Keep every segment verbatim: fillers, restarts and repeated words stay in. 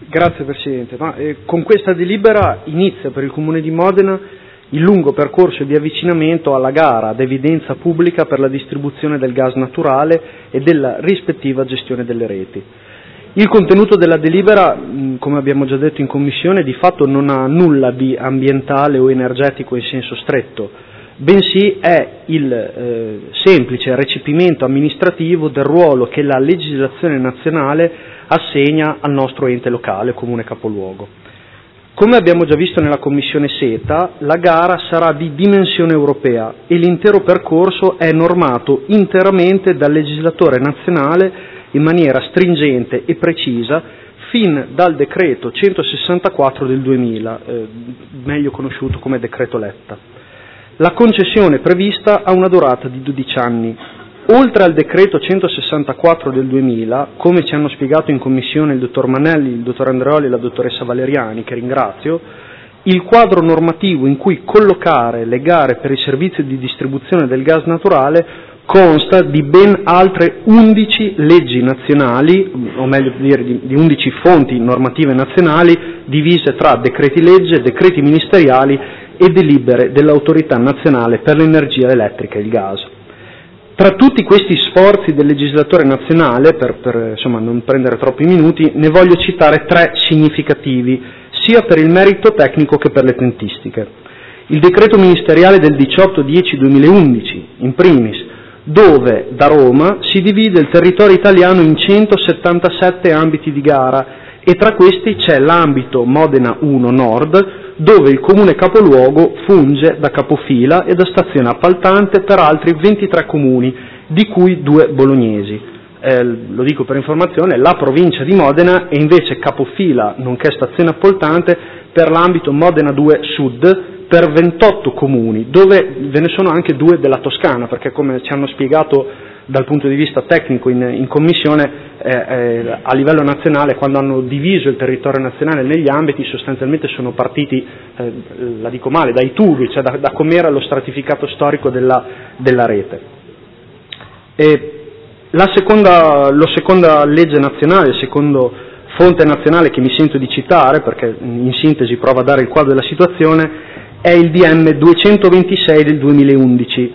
Grazie Presidente. Ma, eh, con questa delibera inizia per il Comune di Modena il lungo percorso di avvicinamento alla gara ad evidenza pubblica per la distribuzione del gas naturale e della rispettiva gestione delle reti. Il contenuto della delibera, come abbiamo già detto in Commissione, di fatto non ha nulla di ambientale o energetico in senso stretto, bensì è il eh, semplice recepimento amministrativo del ruolo che la legislazione nazionale assegna al nostro ente locale, Comune Capoluogo. Come abbiamo già visto nella Commissione SETA, la gara sarà di dimensione europea e l'intero percorso è normato interamente dal legislatore nazionale in maniera stringente e precisa fin dal decreto centosessantaquattro del duemila, eh, meglio conosciuto come decreto Letta. La concessione prevista ha una durata di dodici anni. Oltre al decreto centosessantaquattro del duemila, come ci hanno spiegato in Commissione il dottor Manelli, il dottor Andreoli e la dottoressa Valeriani, che ringrazio, il quadro normativo in cui collocare le gare per il servizio di distribuzione del gas naturale consta di ben altre undici leggi nazionali, o meglio dire di, di undici fonti normative nazionali, divise tra decreti legge, decreti ministeriali e delibere dell'Autorità Nazionale per l'Energia Elettrica e il Gas. Tra tutti questi sforzi del legislatore nazionale, per, per insomma, non prendere troppi minuti, ne voglio citare tre significativi, sia per il merito tecnico che per le tempistiche. Il decreto ministeriale del diciotto dieci duemilaundici, in primis, dove da Roma si divide il territorio italiano in centosettantasette ambiti di gara e tra questi c'è l'ambito Modena uno Nord, dove il Comune Capoluogo funge da capofila e da stazione appaltante per altri ventitré comuni, di cui due bolognesi. Eh, lo dico per informazione, la provincia di Modena è invece capofila, nonché stazione appaltante, per l'ambito Modena due Sud, per ventotto comuni, dove ve ne sono anche due della Toscana, perché come ci hanno spiegato dal punto di vista tecnico in, in Commissione, eh, eh, a livello nazionale, quando hanno diviso il territorio nazionale negli ambiti, sostanzialmente sono partiti, eh, la dico male, dai tubi, cioè da, da com'era lo stratificato storico della, della rete. E la seconda, la seconda legge nazionale, il secondo fonte nazionale che mi sento di citare, perché in sintesi prova a dare il quadro della situazione, è il D M duecentoventisei del duemilaundici,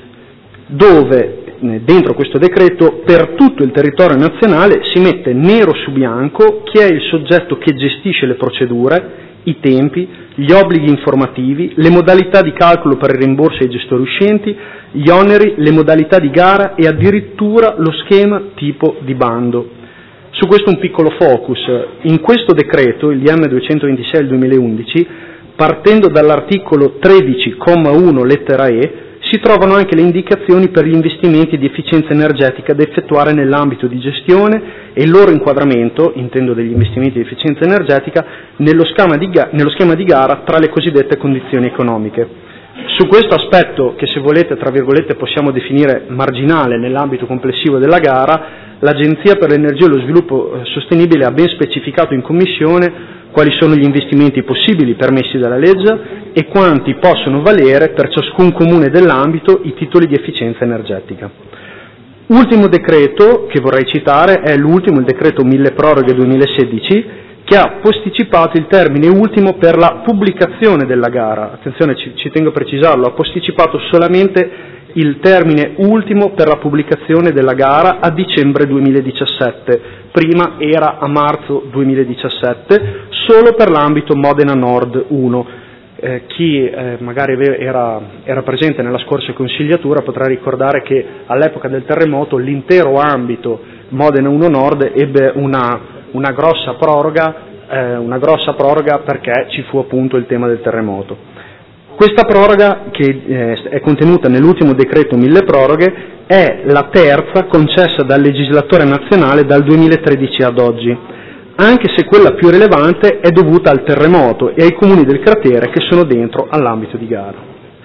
dove dentro questo decreto per tutto il territorio nazionale si mette nero su bianco chi è il soggetto che gestisce le procedure, i tempi, gli obblighi informativi, le modalità di calcolo per il rimborso ai gestori uscenti, gli oneri, le modalità di gara e addirittura lo schema tipo di bando. Su questo un piccolo focus. In questo decreto, il D M duecentoventisei del duemilaundici, partendo dall'articolo tredici comma uno lettera E, si trovano anche le indicazioni per gli investimenti di efficienza energetica da effettuare nell'ambito di gestione e il loro inquadramento, intendo degli investimenti di efficienza energetica, nello schema di, ga- nello schema di gara tra le cosiddette condizioni economiche. Su questo aspetto, che se volete, tra virgolette, possiamo definire marginale nell'ambito complessivo della gara, l'Agenzia per l'Energia e lo Sviluppo Sostenibile ha ben specificato in Commissione quali sono gli investimenti possibili permessi dalla legge e quanti possono valere per ciascun comune dell'ambito i titoli di efficienza energetica. Ultimo decreto che vorrei citare è l'ultimo, il decreto mille proroghe duemilasedici, che ha posticipato il termine ultimo per la pubblicazione della gara. Attenzione, ci, ci tengo a precisarlo, ha posticipato solamente il termine ultimo per la pubblicazione della gara a dicembre duemiladiciassette, prima era a marzo duemiladiciassette, solo per l'ambito Modena Nord uno. Eh, chi eh, magari era, era presente nella scorsa consigliatura potrà ricordare che all'epoca del terremoto l'intero ambito Modena uno Nord ebbe una, una, grossa proroga, eh, una grossa proroga perché ci fu appunto il tema del terremoto. Questa proroga, che eh, è contenuta nell'ultimo decreto mille proroghe, è la terza concessa dal legislatore nazionale dal duemilatredici ad oggi, anche se quella più rilevante è dovuta al terremoto e ai comuni del cratere che sono dentro all'ambito di gara.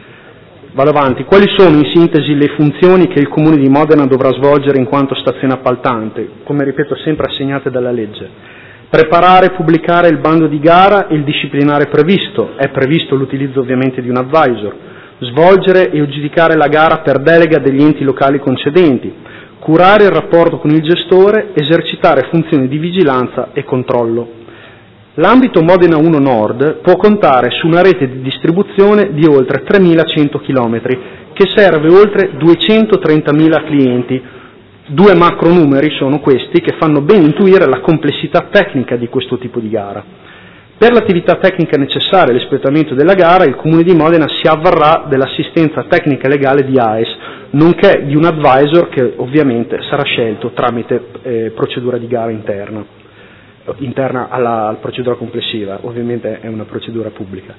Vado avanti. Quali sono in sintesi le funzioni che il Comune di Modena dovrà svolgere in quanto stazione appaltante, come ripeto sempre assegnate dalla legge? Preparare e pubblicare il bando di gara e il disciplinare previsto, è previsto l'utilizzo ovviamente di un advisor, svolgere e aggiudicare la gara per delega degli enti locali concedenti, curare il rapporto con il gestore, esercitare funzioni di vigilanza e controllo. L'ambito Modena uno Nord può contare su una rete di distribuzione di oltre tremilacento chilometri, che serve oltre duecentotrentamila clienti. Due macro numeri sono questi che fanno ben intuire la complessità tecnica di questo tipo di gara. Per l'attività tecnica necessaria all'espletamento della gara, il Comune di Modena si avvarrà dell'assistenza tecnica e legale di A E S, nonché di un advisor che ovviamente sarà scelto tramite eh, procedura di gara interna, interna alla, alla procedura complessiva, ovviamente è una procedura pubblica.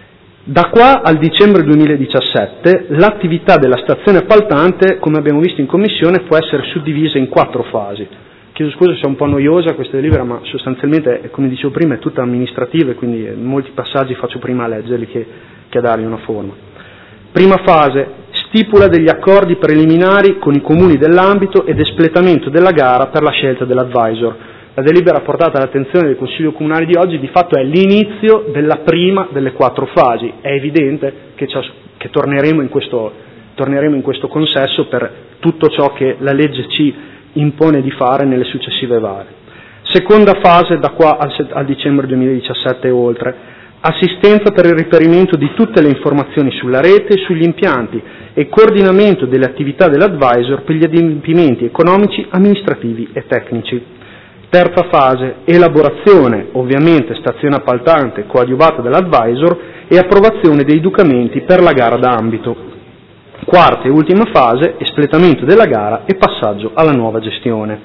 Da qua al dicembre duemiladiciassette l'attività della stazione appaltante, come abbiamo visto in commissione, può essere suddivisa in quattro fasi. Chiedo scusa se è un po' noiosa questa delibera, ma sostanzialmente, come dicevo prima, è tutta amministrativa e quindi molti passaggi faccio prima a leggerli che, che a dargli una forma. Prima fase, stipula degli accordi preliminari con i comuni dell'ambito ed espletamento della gara per la scelta dell'advisor. La delibera portata all'attenzione del Consiglio Comunale di oggi di fatto è l'inizio della prima delle quattro fasi. È evidente che, che torneremo, in questo, torneremo in questo consesso per tutto ciò che la legge ci impone di fare nelle successive varie. Seconda fase, da qua al, al dicembre duemiladiciassette e oltre, assistenza per il reperimento di tutte le informazioni sulla rete e sugli impianti e coordinamento delle attività dell'advisor per gli adempimenti economici, amministrativi e tecnici. Terza fase, elaborazione, ovviamente stazione appaltante coadiuvata dall'advisor e approvazione dei documenti per la gara d'ambito. Quarta e ultima fase, espletamento della gara e passaggio alla nuova gestione.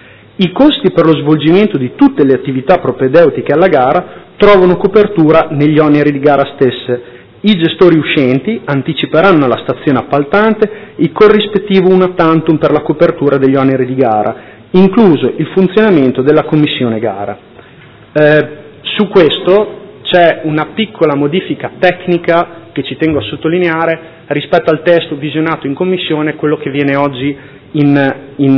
I costi per lo svolgimento di tutte le attività propedeutiche alla gara trovano copertura negli oneri di gara stesse. I gestori uscenti anticiperanno alla stazione appaltante il corrispettivo una tantum per la copertura degli oneri di gara, incluso il funzionamento della commissione gara. Eh, su questo c'è una piccola modifica tecnica che ci tengo a sottolineare rispetto al testo visionato in commissione, quello che viene oggi in,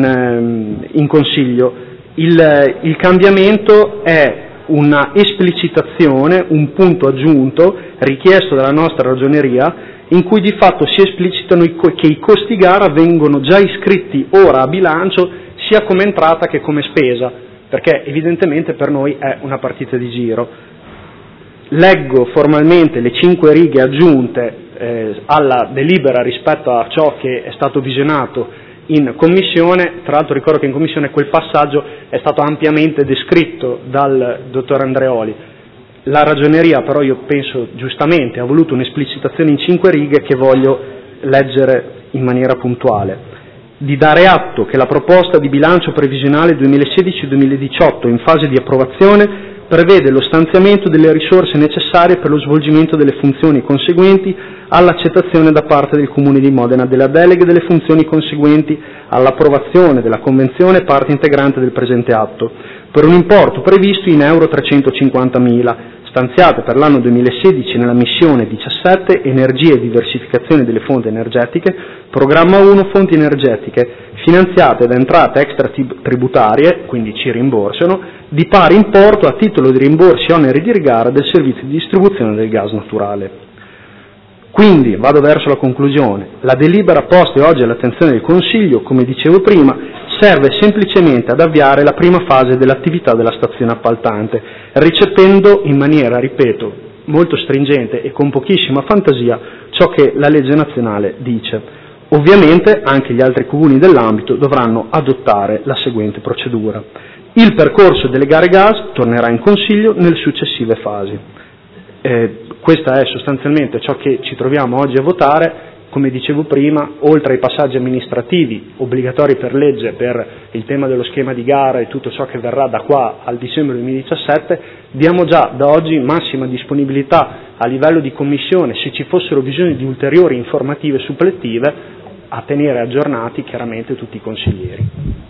in, in Consiglio. Il, il cambiamento è una esplicitazione, un punto aggiunto richiesto dalla nostra ragioneria, in cui di fatto si esplicitano i, che i costi gara vengono già iscritti ora a bilancio sia come entrata che come spesa, perché evidentemente per noi è una partita di giro. Leggo formalmente le cinque righe aggiunte eh, alla delibera rispetto a ciò che è stato visionato in commissione. Tra l'altro ricordo che in commissione quel passaggio è stato ampiamente descritto dal dottor Andreoli. La ragioneria però, io penso giustamente, ha voluto un'esplicitazione in cinque righe che voglio leggere in maniera puntuale. Di dare atto che la proposta di bilancio previsionale duemilasedici duemiladiciotto in fase di approvazione prevede lo stanziamento delle risorse necessarie per lo svolgimento delle funzioni conseguenti all'accettazione da parte del Comune di Modena della delega delle funzioni conseguenti all'approvazione della Convenzione parte integrante del presente atto, per un importo previsto in euro trecentocinquantamila, stanziate per l'anno duemilasedici nella missione diciassette Energia e diversificazione delle fonti energetiche, programma uno Fonti energetiche, finanziate da entrate extratributarie, quindi ci rimborsano, di pari importo a titolo di rimborsi oneri di gara del servizio di distribuzione del gas naturale. Quindi, vado verso la conclusione, la delibera posta oggi all'attenzione del Consiglio, come dicevo prima, serve semplicemente ad avviare la prima fase dell'attività della stazione appaltante, recependo in maniera, ripeto, molto stringente e con pochissima fantasia ciò che la legge nazionale dice. Ovviamente anche gli altri comuni dell'ambito dovranno adottare la seguente procedura. Il percorso delle gare gas tornerà in Consiglio nelle successive fasi. Eh, questa è sostanzialmente ciò che ci troviamo oggi a votare. Come dicevo prima, oltre ai passaggi amministrativi obbligatori per legge per il tema dello schema di gara e tutto ciò che verrà da qua al dicembre duemiladiciassette, diamo già da oggi massima disponibilità a livello di commissione, se ci fossero bisogni di ulteriori informative supplettive, a tenere aggiornati chiaramente tutti i consiglieri.